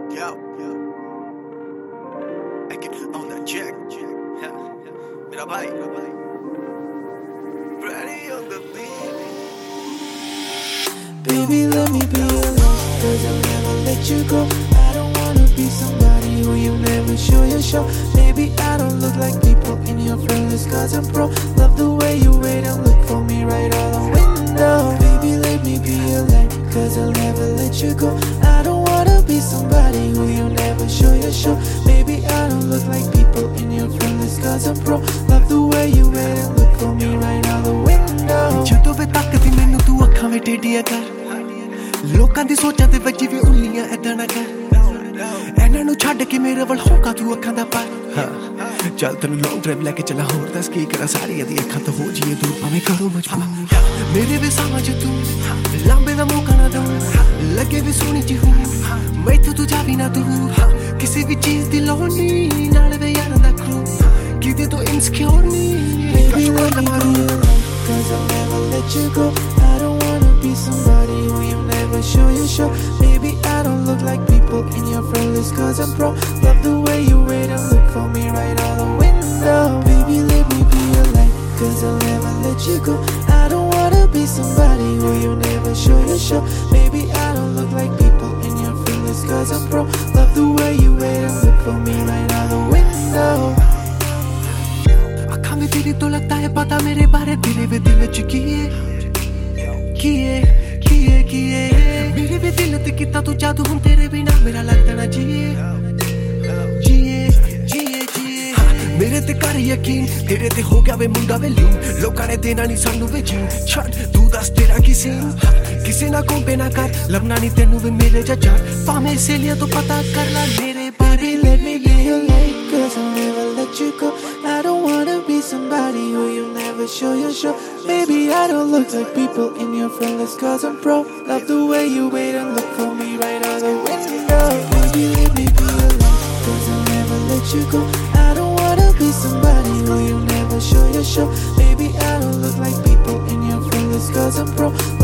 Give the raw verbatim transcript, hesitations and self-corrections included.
Yo, I get on that check. मेरा भाई, ready on the beat. Baby, let me be your love, cause I'll never let you go. I don't wanna be somebody who you never show your show. Maybe I don't look like people in your friend list, cause I'm pro. Love the way you wait and look for me right out the window. Baby, let me be your light, cause I'll never let you go. I don't wanna be somebody who you never show your show. Maybe I don't look like people in your friend list, cause I'm pro. Love the way you wait and look for me right out the window. ਜਦੋਂ ਵੇ ਤੱਕਦੀ ਮੈਨੂੰ ਤੂੰ ਅੱਖਾਂ ਵਿੱਚ ਟੇਡੀਆਂ ਕਰ ਲੋਕਾਂ ਦੀ ਸੋਚਾਂ ਦੇ ਵਿੱਚ ਵੀ ਉੱਲੀਆਂ ਐਦਾਂ ਨਾ ਕਰ ਇਹਨਾਂ ਨੂੰ ਛੱਡ ਕੇ ਮੇਰੇ ਵੱਲ ਹੋਕਾ ਤੂੰ ਅੱਖਾਂ ਦਾ ਪਰ ਚੱਲ ਤੈਨੂੰ ਲੌਂਗ ਡਰਾਈਵ ਲੈ ਕੇ ਚੱਲਾਂ ਹੋਰ ਦੱਸ ਕੀ ਕਰਾਂ ਸਾਰੀਆਂ ਦੀ ਅੱਖਾਂ ਤੋਂ ਹੋ ਜੀਏ ਦੂਰ ਭਾਵੇਂ ਕਰੋ ਮਜਬੂਰ ਮੇਰੇ ਵੀ ਸਮਝ ਤੂੰ ਲਾਂਬੇ ਦਾ ਮੌਕਾ ਨਾ ਦਊਂ ਲੱਗੇ ਵੀ ਸੋਹਣੀ ਜੀ ਹੂੰ ਮੈਥੋਂ ਤੂੰ ਜਾਵੀ ਨਾ ਦੂਰ ਕਿਸੇ ਵੀ ਚੀਜ਼ ਦੀ ਲੋੜ ਨਹੀਂ ਨਾਲ ਵੇ ਯਾਰਾਂ ਦਾ ਖਰੂ ਕਿਤੇ ਤੋਂ ਇਨਸਿਕਿਉਰ ਨਹੀਂ Baby, let me be your light, cause I'll never let you go. I don't wanna be somebody who you never show your show. Maybe I don't look like people in your friend list, cause I'm pro. Love the way you wait and look for me right out the window. Baby, let me be your light, cause I'll never let you go. I don't wanna be somebody who you never show your show. Maybe I don't look like people in your friend list, cause I'm pro. Love the way you wait and look for me right out the window. मैं तेरी तो लगता है पता मेरे बारे तेरे भी दिल च किए किए किए किए मेरे भी दिल ते कितना तू जादू हम तेरे बिना मेरा लगता ना जिए जिए जिए जिए मेरे ते कर यकीन तेरे ते हो गया वे मुंडा वे लीन लोकां ने देना नहीं सानू वे जीन छड़ तू दस तेरा की सीन किसे ना कोंबे ना कर लभना नहीं तेनू वे मेरे जा चार भाਵੇਂ से लिया तो पता कर ला मेरे बारे let me be your light, cause I'll never let you go. I don't wanna be somebody who you never show your show. Maybe I don't look like people in your friend list, cause I'm pro. Love the way you wait and look for me right out the window. Baby, let me be your light, cause I'll never let you go. I don't wanna be somebody who you never show your show. Maybe I don't look like people in your friend list, cause I'm pro.